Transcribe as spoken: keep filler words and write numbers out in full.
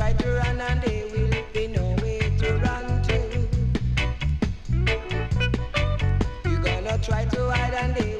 try to run and there will be no way to run to. You're gonna try to hide and there